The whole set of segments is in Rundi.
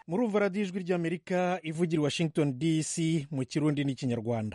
murumva radiyo ijwi ry'amerika ivugira Washington DC mu kirundi n'ikinyarwanda.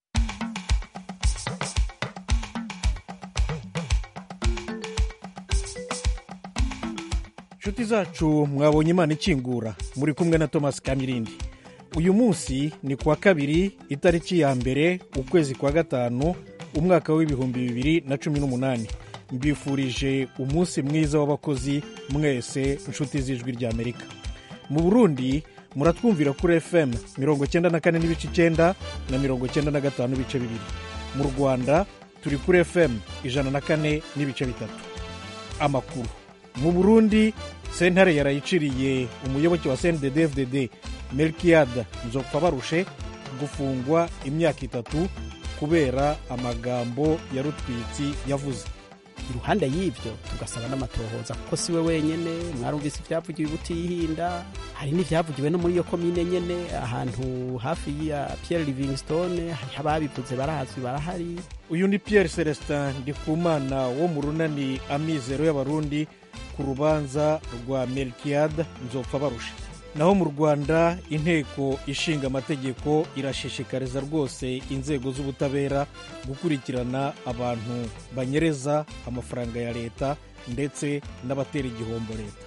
inshuti zacu mwabonye Imana ikingura, muri kumwe na Thomas Kamirindi. Uyu munsi ni kuwa kabiri itariki ya mbere ukwezi kwa gatanu umwaka w'2018. mbifurije umunsi mwiza w'abakozi mwese inshuti z'ijwi ry'Amerika. Mu Burundi muratwumvira kuri FM 94.9 na 95.2. Mu Rwanda turi kuri FM 104.3. Amakuru mu Burundi, sentare yarayiciriye umuyoboke wa CNDD-FDD Melchiade Nzopfabarushe gufungwa imyaka 3 kubera amagambo ya Rutwitsi yavuze. Iruhande y'ivyo tugasaba n'amatohoza kuko siwe wenyene, mwarumvise ibyavugiwe Butihinda, hari n'ivyavugiwe no muri iyo komine nyene ahantu hafi ya Pierre Livingstone, hari ababivuze barazwi barahari. Uyu ni Pierre Celestin Ndikumana wo mu runani Amizero y'Abarundi ku rubanza rwa Melchiade Nzopfabarushe. Naho mu Rwanda inteko ishinga amategeko irashishikariza rwose inzego z'ubutabera gukurikirana abantu banyereza amafaranga ya leta ndetse n'abatera igihombo leta.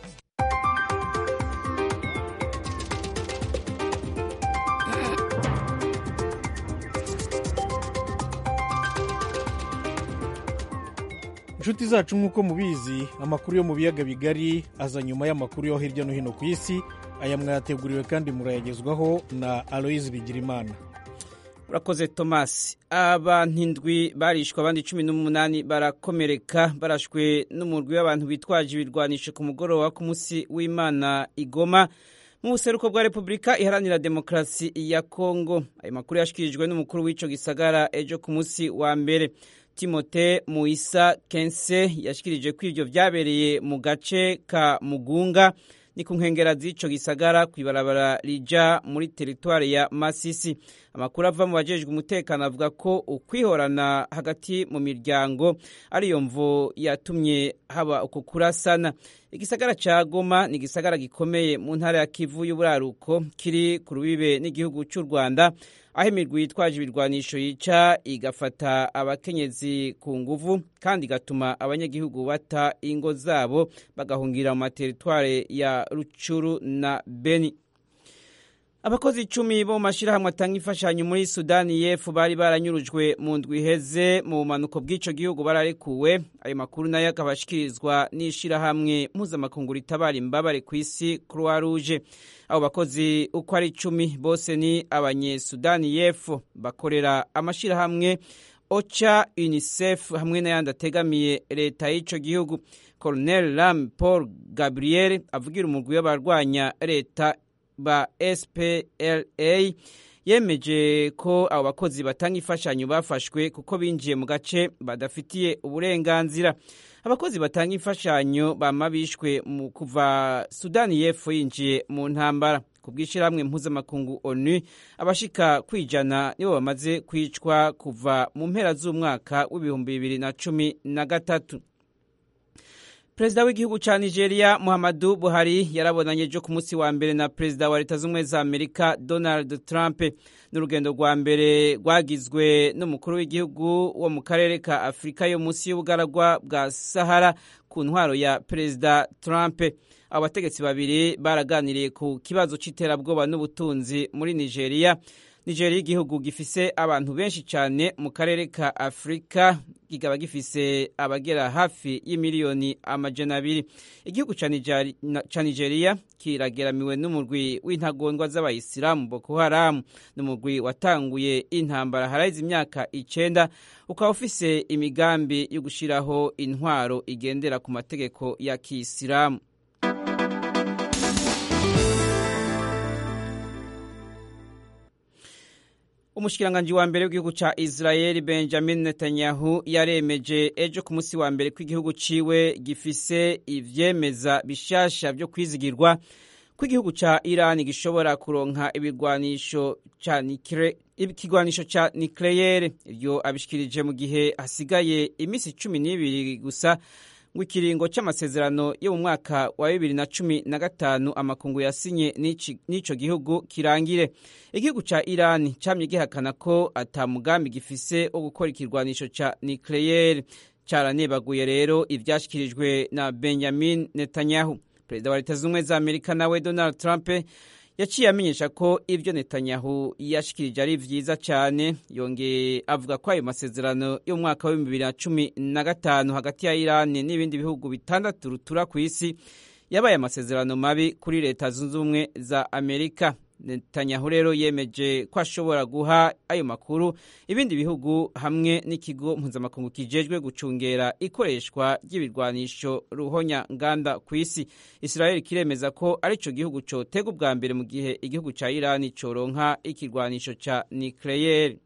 inshuti zacu nk'uko mubizi, amakuru yo mu biyaga bigari aza nyuma y'amakuru yo hirya no hino ku isi. Aya mwateguriwe kandi murayagezwaho na Aloise Bigirimana. Urakoze Thomas. Abantu 7 barishwe, abandi 18 barakomereka barashwe n'umurwi w'abantu bitwaje ibirwanisho ku mugoroba ku munsi w'Imana Igoma mu buseruko bwa Repubulika Iharanira Demokarasi ya Kongo. Ayo makuru yashikirijwe n'umukuru w'ico gisagara ejo ku munsi wa mbere. Timote Muisa Kense yashikirije ko ivyo vyabereye mu gace ka Mugunga ni ku nkengera z'ico gisagara kwibarabara rija muri teritwari ya Masisi. Amakuru ava mu bajejwe umutekano avuga ko ukwihorana hagati mu miryango ariyo mvo yatumye haba uko kurasana. Igisagara ca Goma ni igisagara gikomeye mu ntara ya Kivu y'Uburaruko, kiri ku rubibe n'igihugu cy'u Rwanda, aho imirwi yitwaje ibirwanisho yica igafata abakenyezi ku nguvu kandi igatuma abanyagihugu bata ingo zabo bagahungira mu materitware ya Rucuru na Beni. Abakozi 10 bo mu mashirahamwe atanga imfashanyo muri Sudani y'Epfo bari baranyurujwe mu ndwi iheze mu bumanuko bw'ico gihugu bararekuwe. Ayo makuru nayo akabashikirizwa n'ishirahamwe mpuzamakungu ritabara imbabare ku isi Croix Rouge. Abo bakozi uko ari 10 bose ni abanye-Sudani y'Epfo bakorera amashirahamwe OCHA, UNICEF hamwe n'ayandi ategamiye leta y'ico gihugu. Colonel Ram Paul Gabriel avugira umugwi w'abarwanya leta ba SPLA yemeje ko abo bakozi batanga imfashanyo bafashwe kuko binjiye mu gace badafitiye uburenganzira. Abakozi batanga imfashanyo bamabishwe mu kuva Sudani y'Epfo yinjiye mu ntambara. Ku bw'ishyirahamwe mpuzamakungu ONU, abashika kwijana nibo bamaze kwicwa kuva mu mpera z'umwaka w'2013. Perezida w'igihugu ca Nigeria Muhammadu Buhari yarabonanye ejo ku munsi wa mbere na Perezida wa Leta z'Ubumwe za Amerika Donald Trump. N'urugendo rwa mbere rwagizwe n'umukuru w'igihugu wo mu karere ka Afrika yo munsi y'ubugaragwa bwa Sahara ku ntwaro ya Perezida Trump. Abategetsi babiri baraganiriye ku kibazo c'iterabwoba n'ubutunzi muri Nigeria. Nigeria igihugu gifise abantu benshi cyane mu karere ka Afrika, kikaba gifise abagera hafi y'imiliyoni 200. Igihugu ca Nigeria kirageramiwe n'umurwi w'intagondwa z'abayisilamu Boko Haram, n'umurwi watanguye intambara harahize imyaka 9, ukaba ufise imigambi yo gushiraho intwaro igendera ku mategeko ya Kiislamu. Umushikiranganji wa mbere w'igihugu ca Israel Benjamin Netanyahu yaremeje ejo ku munsi wa mbere ko igihugu ciwe gifise ivyemeza bishasha byo kwizigirwa ko igihugu ca Iran gishobora kuronka ikigwanisho ca nucleaire. Ibyo abishikirije mu gihe hasigaye imisi 12 gusa ngo ikiringo c'amasezerano yo mu mwaka wa 2015 amakungu yasinye n'ico gihugu kirangire. Igihugu ca Iran camye gihakana ko ata mugambi gifise wo gukora ikirwanisho ca nucleaire. Caranebaguye rero ivyashikirijwe na Benjamin Netanyahu. Perezida wa Leta Zunze za Amerika nawe Donald Trump yaciye amenyesha ko ivyo Netanyahu yashikirije ari vyiza cyane, yongeye avuga ko ayo masezerano yo mu mwaka wa 2015 hagati ya Iran n'ibindi bihugu bitandatu rutura ku isi yabaye amasezerano mabi kuri Leta Zunze Ubumwe za Amerika. Netanyahu rero yemeje ko ashobora guha ayo makuru ibindi bihugu hamwe n'ikigo mpuzamakungu kijejwe gucungera ikoreshwa ry'ibirwanisho ruhonya nganda ku isi. Israel kiremeza ko arico gihugu cotega ubwa mbere mu gihe igihugu ca Iran coronka ikirwanisho ca nucleaire.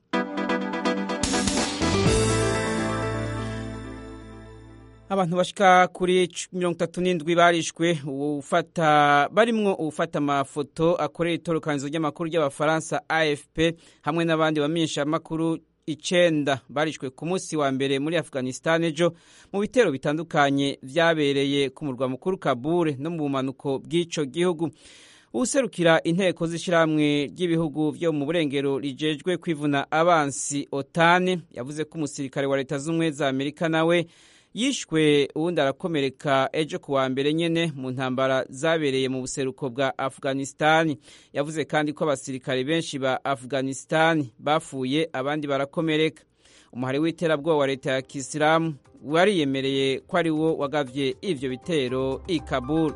Abantu bashika kuri 37 barishwe barimwo ufata amafoto akorera itorokanizo ry'amakuru ry'abafaransa AFP hamwe n'abandi bamenyesha amakuru 9 barishwe ku munsi wa mbere muri Afghanistan ejo mu bitero bitandukanye vyabereye ku murwa mukuru Kabul no mu bumanuko bw'ico gihugu. Userukira inteko z'ishiramwe ry'ibihugu vyo mu burengero rijejwe kwivuna abansi OTAN yavuze ko umusirikare wa Leta Zunze za Amerika nawe yishwe uwundi arakomereka ejo kuwa mbere nyene mu ntambara zabereye mu buseruko bwa Afghanistan. Yavuze kandi ko abasirikare benshi ba Afghanistan bafuye abandi barakomereka. Umuhari w'iterabwoba wa leta ya Kisilamu wariyemereye ko ari wo wagavye ivyo bitero i Kabul.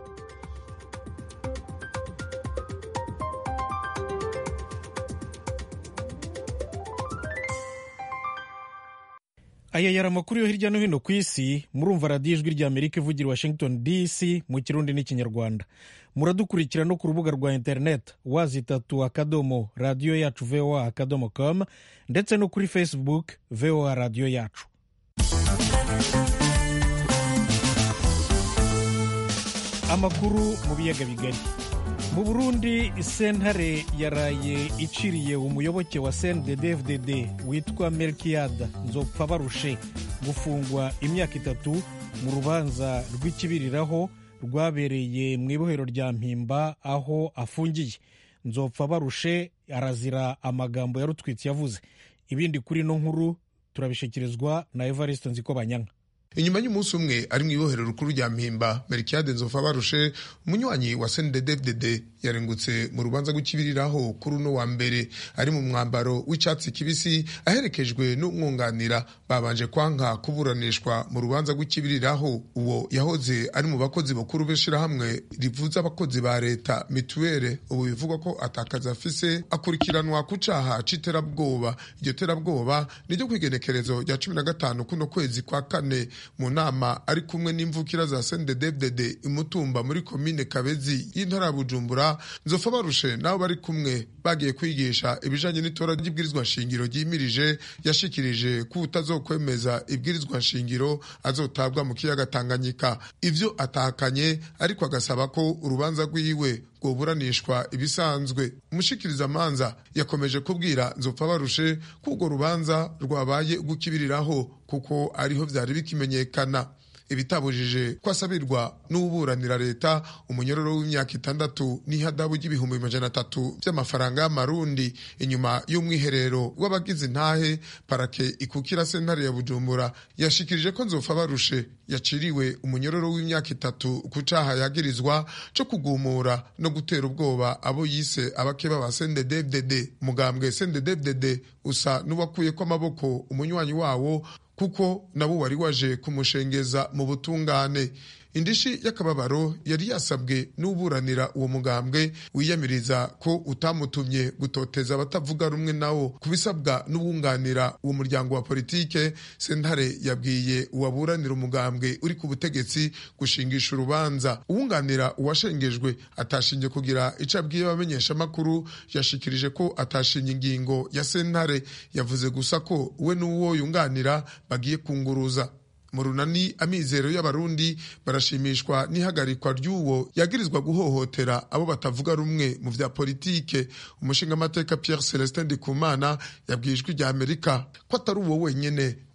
Aya yari amakuru yo hirya no hino ku isi. Murumva radiyo ijwi rya Amerika ivugira Washington DC mu Kirundi n'Ikinyarwanda. Muradukurikira no ku rubuga rwa internet www.radioyacu.voa.com ndetse no kuri Facebook VOA Radio Yacu. Amakuru mu biyaga bigari. Mu Burundi sentare yaraye iciriye umuyoboke wa CNDD-FDD witwa Melchiade Nzopfabarushe gufungwa imyaka 3 mu rubanza rw'ikibiriraho rwabereye mu ibohero rya Mpimba aho afungiye. Nzopfabarushe arazira amagambo yarutwitsi yavuze. Ibindi kuri no nkuru turabishikirizwa na Evariste Nzikobanyanka. Inyuma y'umunsi umwe ari mu ibohero rukuru rya Mpimba, Melchiade Nzopfabarushe umunywanyi wa CNDD-FDD yarengutse mu rubanza rw'ikibiriraho kuri uno wa mbere ari mu mwambaro w'icatsi kibisi aherekejwe n'umwunganira babanje kwanka kuburanishwa mu rubanza rw'ikibiriraho. Uwo yahoze ari mu bakozi bakuru b'ishirahamwe rivuza abakozi ba leta mituwere, ubu bivugwa ko atakaza afise akurikiranwa ku caha c'iterabwoba. Iryo terabwoba niryo kwigenekerezo rya 15 kuno kwezi kwa kane mu nama ari kumwe n'imvukira za CNDD-FDD imutumba muri komine Kabezi y'intara ya Bujumbura. Nzopfabarushe nabo bari kumwe bagiye kwigisha ibijanye n'itora ry'ibwirizwa nshingiro ryimirije. Yashikirije ko utazokwemeza ibwirizwa nshingiro azotabwa mu kiyaga Tanganyika. Ivyo atahakanye, ariko agasaba ko urubanza rwiwe rwoburanishwa ibisanzwe. Umushikiriza manza yakomeje kubwira Nzopfabarushe ko urwo rubanza rwabaye gukibiriraho kuko ariho vyari bikimenyekana. Ibitabujije kwasabirwa n'uburanira leta umunyororo w'imyaka 6 n'ihadabu y'ibihumbi 300 by'amafaranga y'amarundi. Inyuma y'umwiherero w'abagize intahe, parake ikukira sentare ya Bujumbura yashikirije ko Nzopfabarushe yaciriwe umunyororo w'imyaka 3 ku caha yagirizwa cyo kugumura no gutera ubwoba abo yise abakeba ba CNDD-FDD. Mugambwe CNDD-FDD usa n'uwakuye ko amaboko umunywanyi wawo kuko nabo wari waje kumushengeza mu butungane. Indishi y'akababaro yari yasabwe n'uburanira uwo mugambwe wiyamiriza ko utamutumye gutoteza abatavuga rumwe nawo kubisabwa n'ubunganira uwo muryango wa politike. Sentare yabwiye uwaburanira umugambwe uri ku butegetsi gushingisha urubanza. Uwunganira uwashengejwe atashinje kugira icabwiye abamenyesha makuru, yashikirije ko atashinye ingingo ya sentare, yavuze gusa ko we n'uwo yunganira bagiye kunguruza. Mu runani amizero y'abarundi barashimishwa n'ihagarikwa ry'uwo yagirizwa guhohotera abo batavuga rumwe mu vya politike. Umushinga amateka Pierre Celestin Ndikumana yabwijwe rya Amerika ko atari uwo wenyene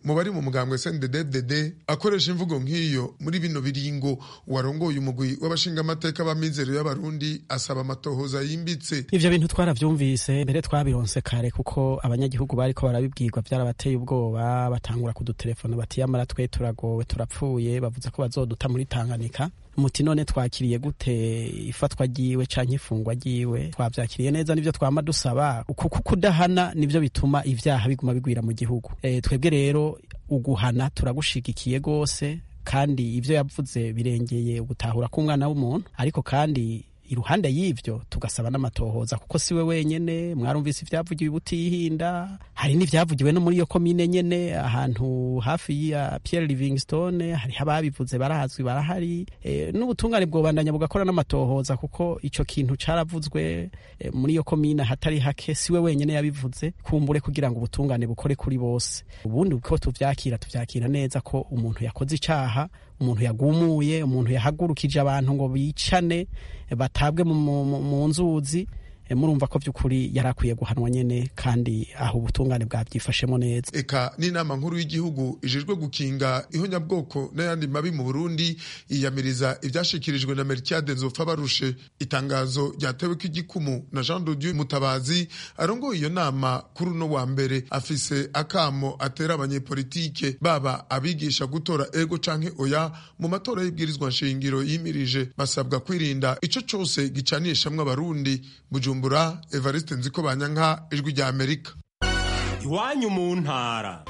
mu bari mu mugambwe CNDD-FDD akoresha imvugo nk'iyo muri bino biringo. Warongoye umugwi w'abashingamateka b'amizero y'abarundi asaba amatohoza yimbitse. Ivyo bintu twaravyumvise mbere, twabironse kare kuko abanyagihugu bariko barabibwirwa, vyarabateye ubwoba, batangura kudutelefona bati yamara twe turagowe turapfuye, bavuze ko bazoduta muri Tanganyika. Muti none twakiriye gute ifatwa ryiwe canke ifungwa ryiwe? Twavyakiriye neza, nivyo twama dusaba, kuko kudahana nivyo bituma ivyaha biguma bigwira mu gihugu. Twebwe rero uguhana turagushigikiye gose, kandi ivyo yavuze birengeye ugutahura k'umwana w'umuntu, ariko kandi iruhande y'ivyo tugasaba n'amatohoza, kuko siwe wenyene. Mwarumvise ivyavugiwe Butihinda, hari n'ivyavugiwe no muri iyo komine nyene ahantu hafi ya Pierre Livingstone, hari ababivuze barazwi, barahari. N'ubutungane bwobandanya bugakora n'amatohoza, kuko ico kintu caravuzwe muri iyo komine hatari hake, siwe wenyene yabivuze, kumbure kugira ngo ubutungane bukore kuri bose. Ubundi uko tuvyakira neza ko umuntu yakoze icaha, umuntu yagumuye, umuntu yahagurukije abantu ngo bicane batabwe mu nzuzi. Murumva ko vy'ukuri yarakwiye guhanwa nyene, kandi aho ubutungane bwavyifashemo neza. Eka n'inama nkuru y'igihugu ijejwe gukinga ihonyabwoko n'ayandi mabi mu Burundi iyamiriza ivyashikirijwe na Melchiade Nzofabarushe. Itangazo ryatewe k'igikumu na Jean de Dieu Mutabazi arongoye iyo nama kuri uno wa mbere, afise akamo atera abanyepolitike baba abigisha gutora ego canke oya mu matora y'ibwirizwa nshingiro yimirije. Basabwa kwirinda ico cose gicanishamwe abarundi. Bujumbura, Evariste Nzikobanyanka, Ijwi rya Amerika. Iwanyu mu ntara.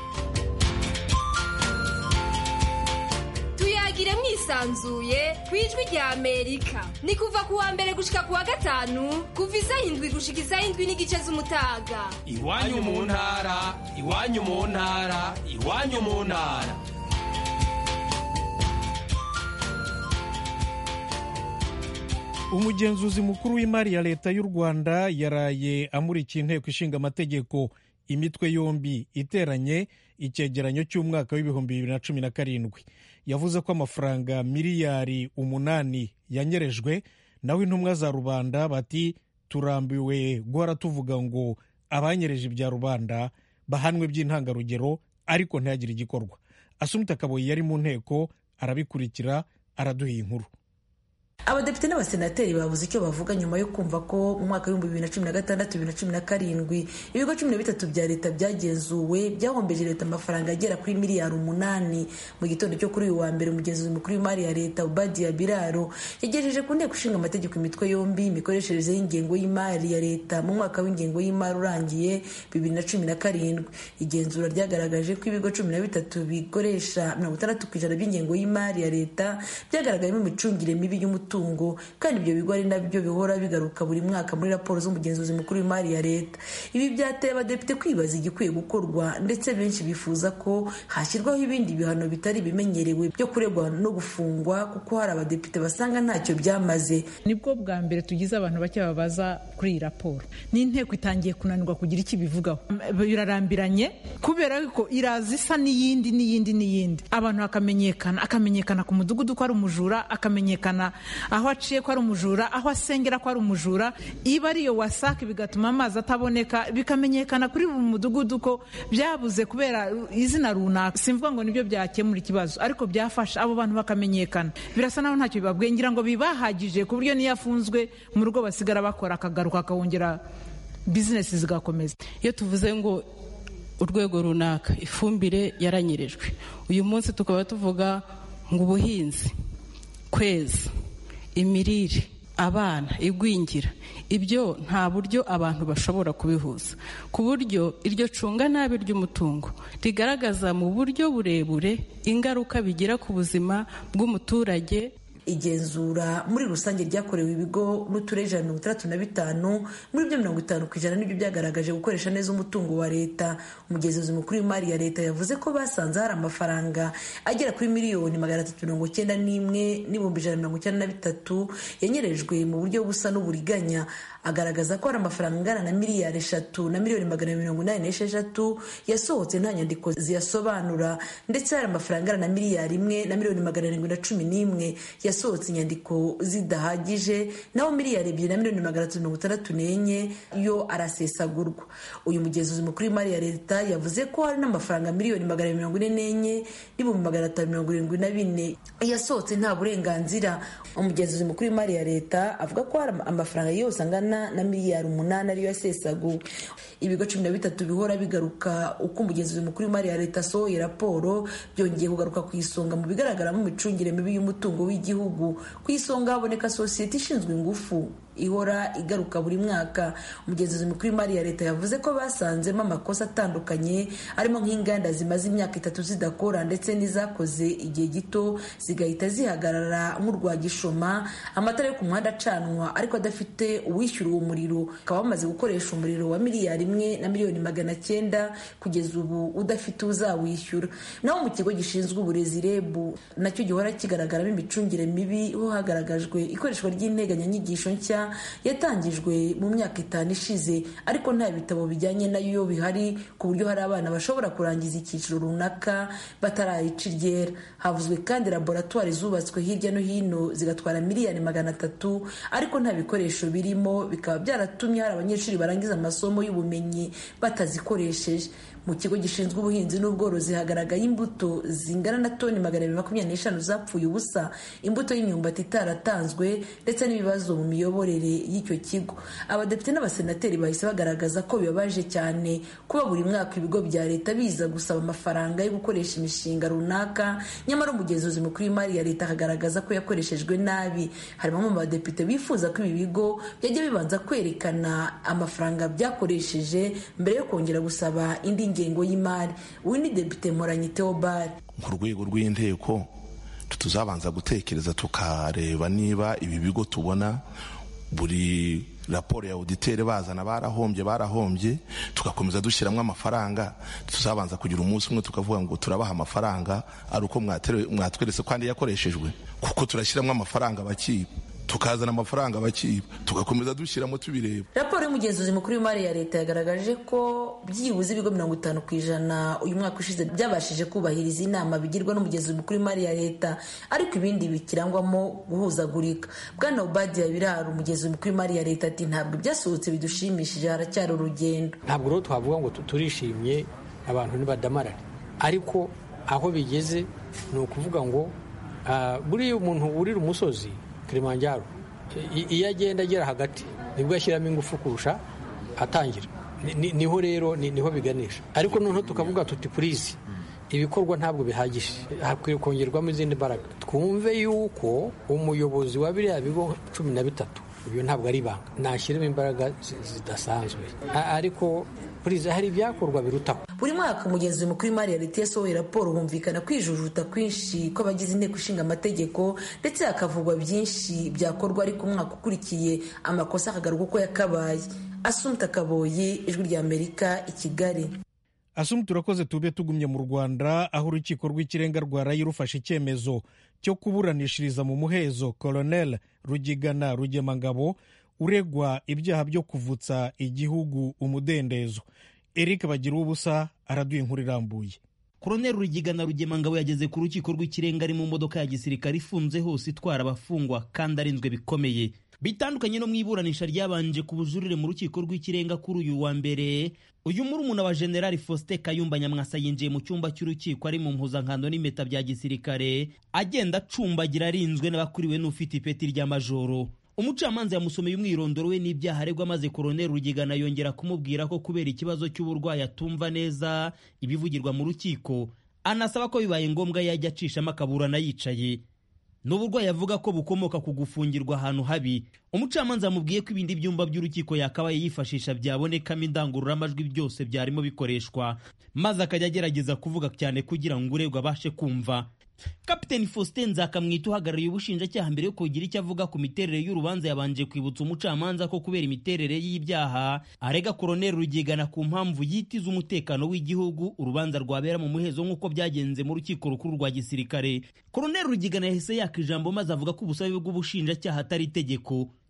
Tuyagire mwisanzuye kw'Ijwi rya Amerika. Ni kuva ku wa mbere gushika ku wa gatanu, kuva isaha 7 gushika isaha 7 n'igice z'umutaga. Iwanyu mu ntara, iwanyu mu ntara, iwanyu mu ntara. Umugenzuzi mukuru w'imari ya leta y'u Rwanda yaraye amurikiye inteko ishinga amategeko imitwe yombi iteranye icyegeranyo cy'umwaka w'ibihumbi 2017. Yavuze ko amafaranga miliyari 8 yanyerejwe, naho intumwa za rubanda bati turambiwe guhora tuvuga ngo abanyereje ibya rubanda bahanwe by'intangarugero, ariko ntihagire igikorwa. Asumta Kaboyi yari mu nteko arabikurikira, araduha inkuru. Abadepite n'abasenateri bavuze icyo bavuga nyuma yo kumva ko mu mwaka w'ibihumbi 2016-2017 ibigo 13 bya leta byagenzuwe byahombeje leta amafaranga agera kuri miliyari 8. Mu gitondo cyo kuri uyu wa mbere, umugenzuzi mukuru w'imari ya leta Ubadia Biraro yagejeje ku nteko ishinga amategeko imitwe yombi imikoreshereze y'ingengo y'imari ya leta mu mwaka w'ingengo y'imari urangiye 2017. Igenzura ryagaragaje ko ibigo 13 bikoresha 60% by'ingengo y'imari ya leta byagaragayemo imicungire mibi y'umutungo, kandi ibyo bigo ari nabyo bihora bigaruka buri mwaka muri raporo z'umugenzuzi mukuru w'imari ya leta. Ibi byateye abadepite kwibaza igikwiye gukorwa, ndetse benshi bifuza ko hashyirwaho ibindi bihano bitari bimenyerewe byo kuregwa no gufungwa, kuko hari abadepite basanga ntacyo byamaze. Nibwo bwa mbere tugize abantu bake babaza kuri iyi raporo, n'inteko itangiye kunanirwa kugira icyo bivugaho. Birarambiranye kubera ko iraza isa n'iyindi, abantu akamenyekana ku mudugudu ko ari umujura, akamenyekana aho aciye ko ari umujura, aho asengera ko ari umujura. Iba ariyo wasaka bigatuma amazi ataboneka, bikamenyekana kuri buri mudugudu ko byabuze kubera izina runaka. Simvuga ngo nibyo byakemura ikibazo, ariko byafasha abo bantu bakamenyekana. Birasa naho ntacyo bibabwiye, ngira ngo bibahagije ku buryo niyo afunzwe mu rugo basigara bakora, akagaruka akawongera bizinesi zigakomeza. Iyo tuvuze ngo urwego runaka ifumbire yaranyerejwe, uyu munsi tukaba tuvuga ngo ubuhinzi, kweza, imirire, abana, igwingira, ibyo nta buryo abantu bashobora kubihuza, ku buryo iryo cunga nabi ry'umutungo rigaragaza mu buryo burebure ingaruka bigira ku buzima bw'umuturage. Igenzura muri rusange ryakorewe ibigo n'uturere 65, muri byo 50% nibyo byagaragaje gukoresha neza umutungo wa leta. Umugenzuzi mukuru w'imari ya leta yavuze ko basanze hari amafaranga agera kuri miliyoni 391 n'ibihumbi 193 yanyerejwe mu buryo busa n'uburiganya. agaragaza ko hari amafaranga angana na miliyari 3 na miliyoni 186 yasohotse nta nyandiko ziyasobanura, ndetse hari amafaranga angana na miliyari 1 na miliyoni 711 yasohotse inyandiko zidahagije, naho miliyari 2 na miliyoni 364 yo arasesagurwa. Uyu mugenzuzi mukuru w'imari ya leta yavuze ko hari n'amafaranga miliyoni 144 n'ibihumbi 574 yasohotse nta burenganzira. Umugenzuzi mukuru w'imari ya leta avuga ko hari amafaranga yose angana na miliyari 8 ariyo yasesaguwe. Ibigo 13 bihora bigaruka uko umugenzuzi mukuru w'imari ya leta asohoye raporo byongeye kugaruka ku isonga mu bigaragaramo imicungire mibi y'umutungo w'igihugu. Ku isonga haboneka sosiyete ishinzwe ingufu ihora igaruka buri mwaka. Umugenzuzi mukuru w'imari ya leta yavuze ko basanzemo amakosa atandukanye arimo nk'inganda zimaze imyaka 3 zidakora ndetse n'izakoze igihe gito zigahita zihagarara nk'urwa Gishoma, amatara yo ku muhanda acanwa ariko adafite uwishyura uwo muriro, akaba bamaze gukoresha umuriro wa miliyari 1 na miliyoni 900 kugeza ubu udafite uzawishyura. Naho mu kigo gishinzwe uburezi REB nacyo gihora kigaragaramo imicungire mibi, ho hagaragajwe ikoreshwa ry'integanyanyigisho nshya yatangijwe mu myaka 5 ishize, ariko nta bitabo bijyanye nayo bihari ku buryo hari abana bashobora kurangiza icyiciro runaka batarayica iryera. Havuzwe kandi laboratoire zubatswe hirya no hino zigatwara miliyari 300, ariko nta bikoresho birimo, bikaba byaratumye hari abanyeshuri barangiza amasomo y'ubumenyi batazikoresheje. Mu kigo gishinzwe ubuhinzi n'ubworozi hagaragaye imbuto zingana na toni 225 zapfuye ubusa, imbuto y'imyumbati itaratanzwe ndetse n'ibibazo mu miyoborere y'icyo kigo. Abadepite n'abasenateri bahise bagaragaza ko bibabaje cyane kuba buri mwaka ibigo bya leta biza gusaba amafaranga yo gukoresha imishinga runaka, nyamara umugenzuzi mukuru w'imari ya leta akagaragaza ko yakoreshejwe nabi. Harimo mu badepite bifuza ko ibi bigo byajya bibanza kwerekana amafaranga byakoresheje mbere yo kongera gusaba indi ngengo y'imari. Uyu ni Depite Mporanyi Theobald. Ku rwego rw'inteko tuzabanza gutekereza tukareba niba ibi bigo tubona buri raporo ya auditeur bazana barahombye tugakomeza dushyiramo amafaranga. Tuzabanza kugira umunsi umwe tukavuga ngo turabaha amafaranga ari uko mwatweretse kandi yakoreshejwe, kuko turashyiramo amafaranga bakiba, tukazana amafaranga bakiba, tugakomeza dushyiramo tubireba. Raporo y'umugenzuzi mukuru w'imari ya leta yagaragaje ko byibuze ibigo 50% uyu mwaka ushize byabashije kubahiriza inama bigirwa n'umugenzuzi mukuru w'imari ya leta, ariko ibindi bikirangwamo guhuzagurika. Bwana Obadia Biraro, umugenzuzi mukuru w'imari ya leta, ati ntabwo byasohotse bidushimishije, haracyari urugendo. Ntabwo rero twavuga ngo turishimye abantu nibadamarare, ariko aho bigeze ni ukuvuga ngo buriya umuntu urira umusozi Kilimanjaro iyo agenda agera hagati nibwo ashyiramo ingufu kurusha atangira, niho rero niho biganisha. Ariko noneho tukavuga tuti please ibikorwa ntabwo bihagije, hakwiye kongerwamo izindi mbaraga. Twumve yuko umuyobozi wa biriya bigo 13 ibyo ntabwo ari ibanga, nashyiramo imbaraga zidasanzwe, ariko please hari ibyakorwa birutaho. Buri mwaka umugenzuzi mukuru w'imari ya leta yasohoye raporo humvikana kwijujuta kwinshi kw'abagize inteko ishinga amategeko, ndetse hakavugwa byinshi byakorwa, ariko umwaka ukurikiye amakosa akagaruka uko yakabaye. Assumpta Kaboyi, Ijwi rya Amerika, i Kigali. Assumpta, turakoze. Tube tugumye mu Rwanda, aho urukiko rw'ikirenga rwaraye rufashe icyemezo cyo kuburanishiriza mu muhezo Colonel Rugigana Rugemangabo uregwa ibyaha byo kuvutsa igihugu umudendezo. Eric Bagira ubusa araduye inkuru irambuye. Colonel Rugigana Rugemangabo yageze ku rukiko rw'ikirenga ari mu modoka ya gisirikare ifunze hose itwara abafungwa kandi arinzwe bikomeye. Bitandukanye no mu iburanisha ryabanje ku bujurire mu rukiko rw'ikirenga kuri uyu wa mbere, uyu murumuna wa General Faustin Kayumba Nyamwasa yinjiye mu cyumba cy'urukiko ari mu mpuzankano n'impeta bya gisirikare, agenda acumbagira arinzwe n'abakuriwe n'ufite ipeti rya majoro. Umucamanza yamusomeye umwirondoro we n'ibyaha aregwa, maze Colonel Rugigana yongera kumubwira ko kubera ikibazo cy'uburwayi atumva neza ibivugirwa mu rukiko, anasaba ko bibaye ngombwa yajya acishamo akaburana yicaye. N'uburwayi avuga ko bukomoka ku gufungirwa ahantu habi. Umucamanza yamubwiye ko ibindi byumba by'urukiko yakabaye yifashisha byabonekamo indangururamajwi byose byarimo bikoreshwa, maze akajya agerageza kuvuga cyane kugira ngo uregwa abashe kumva. Kapiteni Faustin Nzakamwita uhagarariye ubushinjacyaha mbere yo kugira icyo avuga ku miterere y'urubanza yabanje kwibutsa umucamanza ko kubera imiterere y'ibyaha arega Colonel Rugigana ku mpamvu yitiza umutekano w'igihugu urubanza rwabera mu muhezo nk'uko byagenze mu rukiko rukuru rwa gisirikare. Colonel Rugigana yahise yaka ijambo maze avuga ko ubusabe bw'ubushinjacyaha atari itegeko.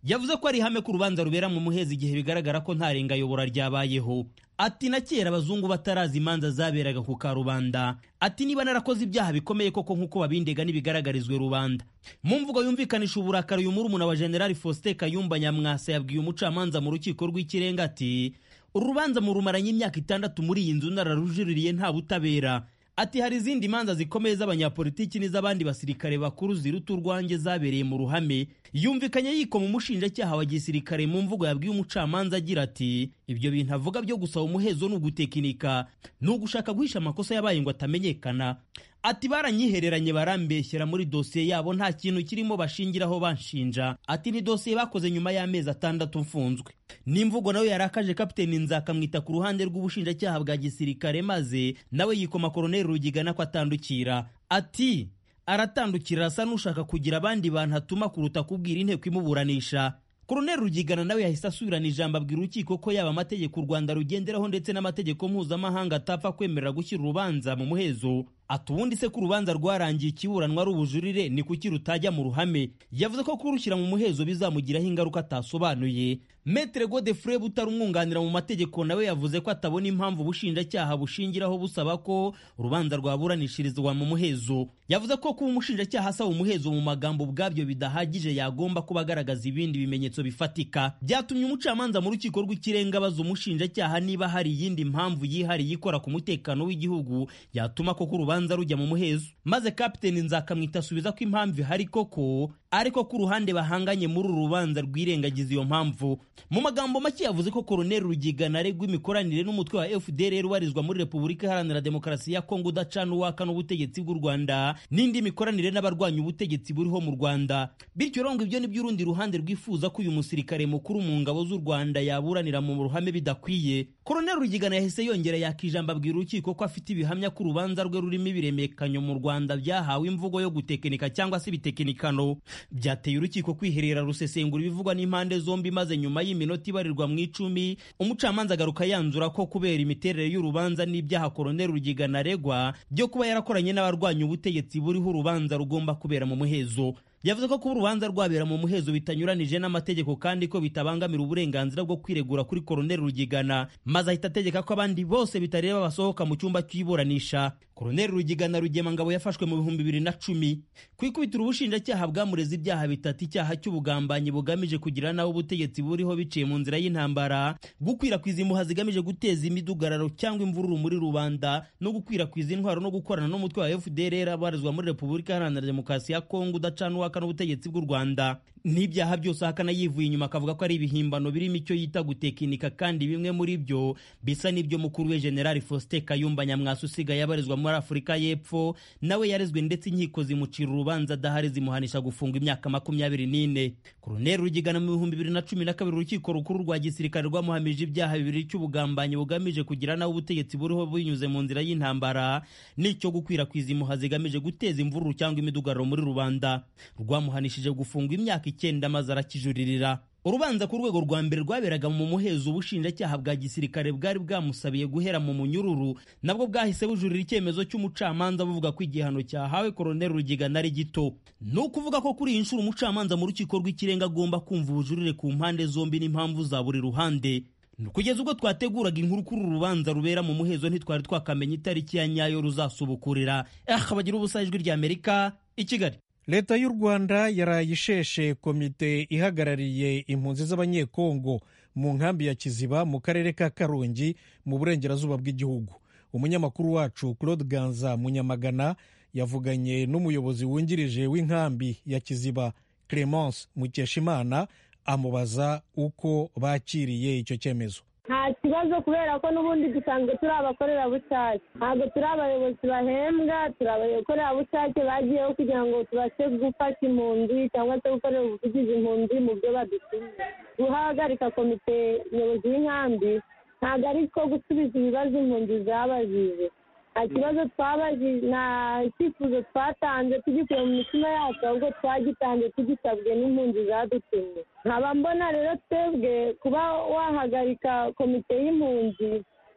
yavuze ko ari ihame ko urubanza rubera mu muhezo igihe bigaragara ko nta rengayobora ryabayeho. Ati na kera abazungu batarazi imanza zaberaga ku karubanda. Ati niba narakoze ibyaha bikomeye koko nk'uko babindega n'ibigaragarizwe rubanda. Mu mvugo yumvikanisha uburakari uyu murumuna wa General Faustin Kayumba Nyamwasa yabwiye umucamanza mu rukiko rw'ikirenga ati urubanza murumaranye imyaka 6 muri iyi nzu nararujuririye nta butabera. Ati hari izindi manza zikomeye z'abanyapolitiki n'iz'abandi basirikare bakuru ziruta urwanjye zabereye mu ruhame. Yumvikanye yikoma umushinjacyaha wa gisirikare mu mvugo yabwiye umucamanza agira ati ibyo bintu avuga byo gusaba umuhezo n'ugutekinika n'ugushaka guhisha amakosa yabaye ngo atamenyekana. Ati baranyihereranye barambeshyera muri dosiye yabo nta kintu kirimo bashingiraho banshinja. Ati ni dosiye bakoze nyuma y'amezi 6 mfunzwe. N'imvugo nawe yarakaje Kapiteni Nzakamwita ku ruhande rw'ubushinjacyaha bwa gisirikare maze nawe yikoma Colonel Rugigana ko atandukira. Ati aratandukira asa n'ushaka kugira abandi bantu atuma kuruta kubwira inteko imuburanisha. Colonel Rugigana nawe yahise asubirana ijambo abwira urukiko ko yaba amategeko u Rwanda rugenderaho ndetse n'amategeko mpuzamahanga atapfa kwemerera gushyira urubanza mu muhezo. Ati ubundi se ko urubanza rwarangiye ikiburanwa ari ubujurire ni kuki rutajya mu ruhame. Yavuze ko kurushyira mu muhezo bizamugiraho ingaruka atasobanuye. Maître Godefroid Butari umwunganira mu mategeko nawe yavuze ko atabona impamvu ubushinjacyaha bushingiraho busaba ko urubanza rwaburanishirizwa mu muhezo. Yavuze ko kuba umushinjacyaha asaba umuhezo mu magambo ubwabyo bidahagije yagomba kuba agaragaza ibindi bimenyetso bifatika. Byatumye umucamanza mu rukiko rw'ikirenga abaza umushinjacyaha niba hari iyindi mpamvu yihariye ikora ku mutekano w'igihugu yatuma koko urubanza rujya mu muhezo. Maze Kapiteni Nzakamwita asubiza ko impamvu hari koko ariko ku ruhande bahanganye muri uru rubanza rwirengagiza iyo mpamvu. Mu magambo make yavuze ko Colonel Rugigana aregwa imikoranire n'umutwe wa FDLR ubarizwa muri Repubulika Iharanira Demokarasi ya Kongo udacana uwaka n'ubutegetsi bw'u Rwanda n'indi mikoranire n'abarwanya ubutegetsi buriho mu Rwanda. Bityo rongo ibyo ni by'urundi ruhande rwifuza ko uyu musirikare mukuru mu ngabo z'u Rwanda yaburanira mu ruhame bidakwiye. Colonel Rugigana yahise yongera yakijamba abwira urukiko ko afite ibihamya ko urubanza rwe rurimo ibiremekanyo mu Rwanda byahawe imvugo yo gutekinika cyangwa se ibitekinikano. Byateye urukiko kwiherera rusesengura ibivugwa n'impande zombi maze nyuma y'iminota ibarirwa mu 10 umucamanza agaruka yanzura ko kubera imiterere y'urubanza n'ibyaha Colonel Rugigana aregwa byo kuba yarakoranye n'abarwanya ubutegetsi buriho urubanza rugomba kubera mu muhezo. Yavuze ko kuba urubanza rwabera mu muhezo bitanyuranije n'amategeko kandi ko bitabangamira uburenganzira bwo kwiregura kuri Colonel Rugigana, maze ahita ategeka ko abandi bose bitareba basohoka mu cyumba cy'iburanisha. Colonel Rugigana Rugemangabo yafashwe mu 2010 kwikubitira ubushinjacyaha bwamureze ibyaha bitatu: icyaha cy'ubugambanyi bugamije kugira naho ubutegetsi buriho biciye mu nzira y'intambara, gukwirakwiza impuha zigamije guteza imidugararo cyangwa imvururu muri rubanda, no gukwirakwiza intwaro no gukorana n'umutwe wa FDLR abarizwa muri Repubulika Iharanira Demokarasi ya Kongo udacana n'ubutegetsi bw'u Rwanda. N'ibyaha byose ahakana yivuye inyuma akavuga ko ari ibihimbano birimo icyo yita gutekinika, kandi bimwe muri byo bisa n'ibyo mukuru we General Faustin Kayumba Nyamwasa usigaye abarizwa muri Afurika y'Epfo nawe yarezwe ndetse inkiko zimucira urubanza adahari zimuhanisha gufunga imyaka 24. Colonel Rugigana mu 2012 urukiko rukuru rwa gisirikare rwamuhamije ibyaha bibiri cy'ubugambanyi bugamije kugira naho ubutegetsi buriho binyuze mu nzira y'intambara n'icyo gukwirakwiza impuha zigamije guteza imvururu cyangwa imidugararo muri rubanda. Rwamuhanishije gufunga imyaka 9 maze arakijuririra. Urubanza ku rwego rwa mbere rwaberaga mu muhezo ubushinjacyaha bwa gisirikare bwari bwamusabiye guhera mu munyururu, nabwo bwahise bujurira icyemezo cy'umucamanza buvuga ko igihano cyahawe Colonel Rugigana ari gito. Ni ukuvuga ko kuri iyi nshuro umucamanza mu rukiko rw'ikirenga agomba kumva ubujurire ku mpande zombi n'impamvu za buri ruhande. Kugeza ubwo twateguraga inkuru kuri uru rubanza rubera mu muhezo ntitwari twakamenya itariki ya nyayo ruzasubukurira. Bagira ubusa ijwi ry'Amerika i Kigali. Leta y'u Rwanda yaraye isheshe komite ihagarariye impunzi z'abanyekongo mu nkambi ya Kiziba mu karere ka Karongi mu burengerazuba bw'igihugu. Umunyamakuru wacu Claude Ganza Munyamagana yavuganye n'umuyobozi wungirije w'inkambi ya Kiziba Clemence Mukeshimana amubaza uko bakiriye icyo cyemezo. Nta kibazo kubera ko n'ubundi dusanzwe turi abakorerabushake, ntabwo turi abayobozi bahembwa, turi abakorerabushake bagiyeho kugira ngo tubashe gufasha impunzi cyangwa se gukorera ubuvugizi impunzi mu byo badutumye. Guhagarika komite nyobozi y'inkambi ntabwo ari ko gusubiza ibibazo impunzi zabajije. Nta kibazo twabajije, nta icyifuzo twatanze tugikuye mu mitima yacu, ahubwo twagitanze tugisabwe n'impunzi zadutumye. Nkaba mbona rero twebwe kuba wahagarika komite y'impunzi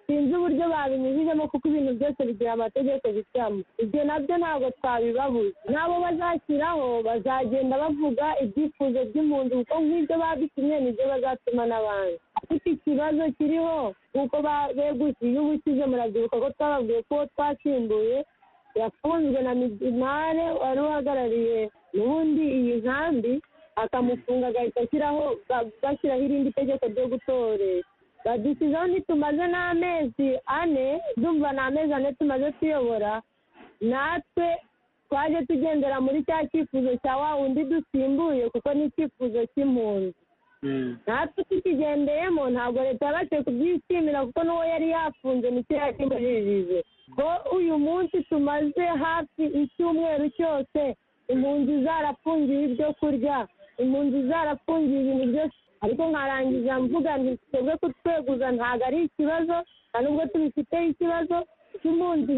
sinzi uburyo babinyujijemo kuko ibintu byose bigira amategeko bicamo. Ibyo nabyo ntabwo twabibabuza. N'abo bazashyiraho bazagenda bavuga ibyifuzo by'impunzi kuko nk'ibyo babitumye nibyo bazatuma n'abandi. Ariko ikibazo kiriho kuko begusiye ubushize murabyibuka ko twababwiye ko twasimbuye yafunzwe na Midimare wari uhagarariye n'ubundi iyi nkambi, akamufunga agahita bashyiraho irindi tegeko ryo gutoresha. Badusizeho ntitumaze n'amezi 4, ndumva ni amezi 4 tumaze tuyobora, natwe twaje tugendera muri cya cyifuzo cya wa wundi dusimbuye kuko ni icyifuzo cy'impunzi. natwe tukigendeyemo ntabwo leta yabashije kubyishimira kuko n'uwo yari yafunze nicyo yakimujijije ko uyu munsi tumaze hafi icyumweru cyose impunzi zarafungiwe ibyo kurya, impunzi zarafungiwe ibintu byose, ariko nkarangiza mvuga nti twebwe kutweguza ntabwo ari ikibazo, nta nubwo tubifiteho ikibazo cy'impunzi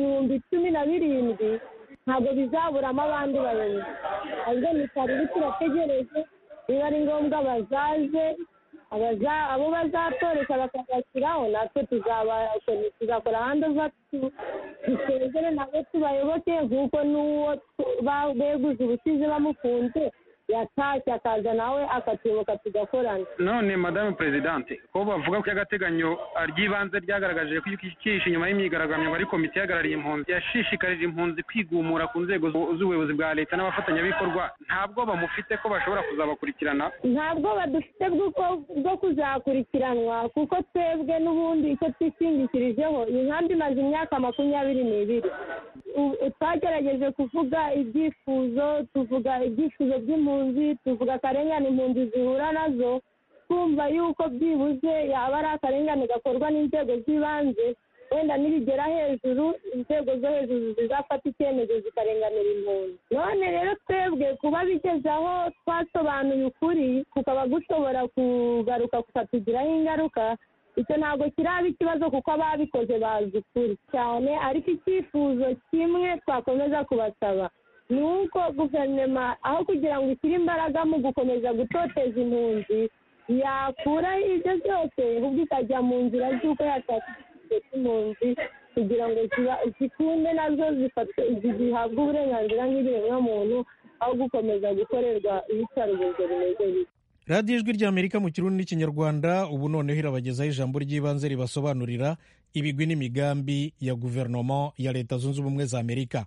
17,000 ntabwo bizaburamo abandi bayobozi, ahubwo ni kare turategereje niba ari ngombwa bazaze abo bazatoresha bakabashyiraho, natwe tuzakora ahandi dusezere nabo tubayoboke nk'uko n'uwo beguze ubushize bamufunze yatashye akaza nawe akatuyoboka tugakorana. None madame presidente ko bavuga ko y'agateganyo ry'ibanze ryagaragaje ko ikihishe inyuma y'imyigaragambyo ari komite ihagarariye impunzi yashishikarije impunzi kwigumura ku nzego z'ubuyobozi bwa leta n'abafatanyabikorwa, ntabwo bamufite ko bashobora kuzabakurikirana? Ntabwo badufite bwo kuzakurikiranwa kuko twebwe n'ubundi icyo twishingikirijeho inkambi imaze imyaka 22. Twagerageje kuvuga ibyifuzo, tuvuga ibyifuzo by'impunzi, tuvuga akarengane impunzi zihura nazo, twumva yuko byibuze yaba ari akarengane gakorwa n'inzego z'ibanze, wenda nibigera hejuru inzego zo hejuru zizafata icyemezo zikarenganira impunzi. None rero twebwe kuba bigeze aho twasobanuye ukuri kukaba gushobora kugaruka kukatugiraho ingaruka, icyo ntabwo kiraba ikibazo kuko ababikoze bazi ukuri cyane, ariko icyifuzo kimwe twakomeza kubasaba ni uko guverinoma aho kugira ngo ishyire imbaraga mu gukomeza gutoteza impunzi yakura ibyo byose ahubwo ikajya mu nzira z'uko yashaka ikigo cy'impunzi kugira ngo zikunde nazo zihabwe uburenganzira nk'ibiremwamuntu aho gukomeza gukorerwa iyicarubozo rimeze bityo. radiyo ijwi ry'amerika mu kirundi n'ikinyarwanda ubu noneho irabagezaho ijambo ry'ibanze ribasobanurira ibigwi n'imigambi ya guverinoma ya leta zunze ubumwe za amerika.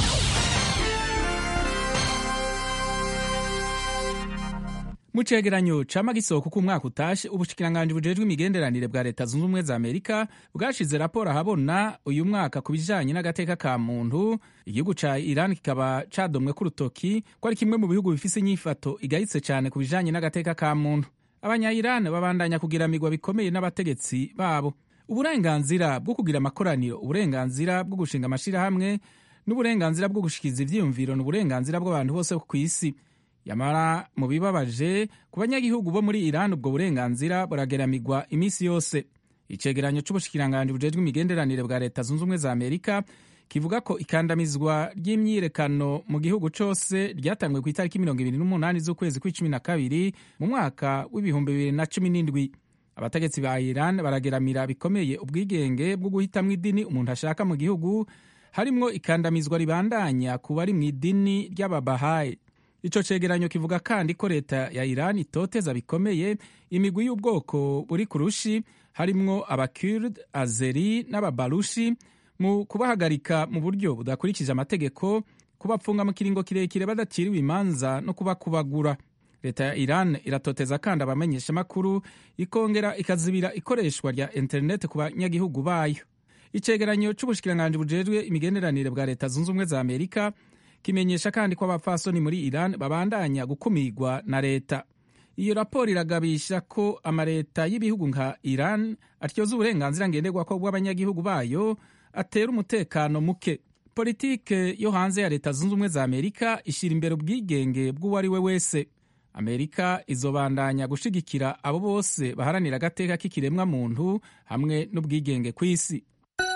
mu cegeranyo ca magisoko k'umwaka utashe ubushikiranganji bujejwe imigenderanire bwa leta zunze ubumwe za amerika bwashize raporo ahabona uyu mwaka ku bijanye n'agateka ka muntu. igihugu ca iran kikaba cadomwe k'urutoki ko ari kimwe mu bihugu bifise inyifato igayitse cane ku bijanye n'agateka ka muntu. abanya-iran babandanya kugiramirwa bikomeye n'abategetsi babo. uburenganzira bwo kugira amakoraniro, uburenganzira bwo gushinga amashirahamwe n'uburenganzira bwo gushikiza ivyiyumviro n'uburenganzira bw'abantu bose ku isi. Yamara mu bibabaje ku banyagihugu bo muri Iran ubwo burenganzira burageramirwa iminsi yose. Icegeranyo c'ubushikiranganji bujejwe imigenderanire bwa leta zunze ubumwe za Amerika kivuga ko ikandamizwa ry'imyiyerekano mu gihugu cose ryatanzwe ku itariki 28 z'ukwezi kw'icumi mu mwaka w'2017. Abategetsi ba Iran barageramira bikomeye ubwigenge bwo guhitamwo idini umuntu ashaka mu gihugu, harimwo ikandamizwa ribandanya ku bari mu idini ry'Ababahayi. Ico cegeranyo kivuga kandi ko leta ya Iran itoteza bikomeye imigwi y'ubwoko buri kurushi, harimwo abakurd, azeri n'ababarushi mu kubahagarika mu buryo budakurikije amategeko, kubapfunga mu kiringo kirekire badaciriwe imanza no kubakubagura. Leta ya Iran iratoteza kandi abamenyesha makuru, ikongera ikazibira ikoreshwa rya internet ku banyagihugu bayo. Icegeranyo c'ubushikiranganji bujejwe imigenderanire bwa leta zunze ubumwe za Amerika kimenyesha kandi ko abapfasoni muri Iran babandanya gukumigwa na leta. Iyo raporo iragabisha ko amaleta y'ibihugu nka Iran atyoza uburenganzira ngenderwako bw'abanyagihugu bayo, atera umutekano muke. Politike yo hanze ya leta zunze ubumwe za Amerika ishira imbere ubwigenge bw'uwari we wese. Amerika izobandanya gushigikira abo bose baharanira agateka k'ikiremwa muntu hamwe n'ubwigenge kw'isi.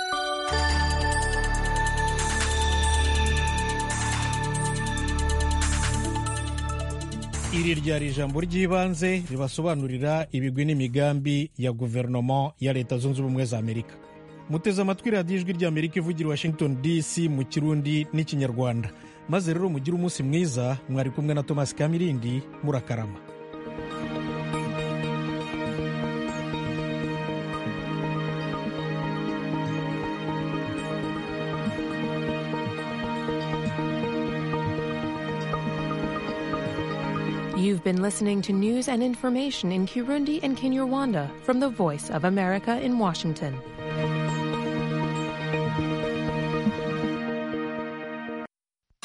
Iri ryari ijambo ry'ibanze ribasobanurira ibigwi n'imigambi ya guverinoma ya leta zunze ubumwe za Amerika. muteze amatwi radiyo ijwi ry'amerika ivugira Washington DC mu kirundi n'ikinyarwanda. Maze rero mugire umunsi mwiza. Mwari kumwe na Thomas Kamirindi. Murakarama. You've been listening to news and information in Kirundi and Kinyarwanda from the Voice of America in Washington.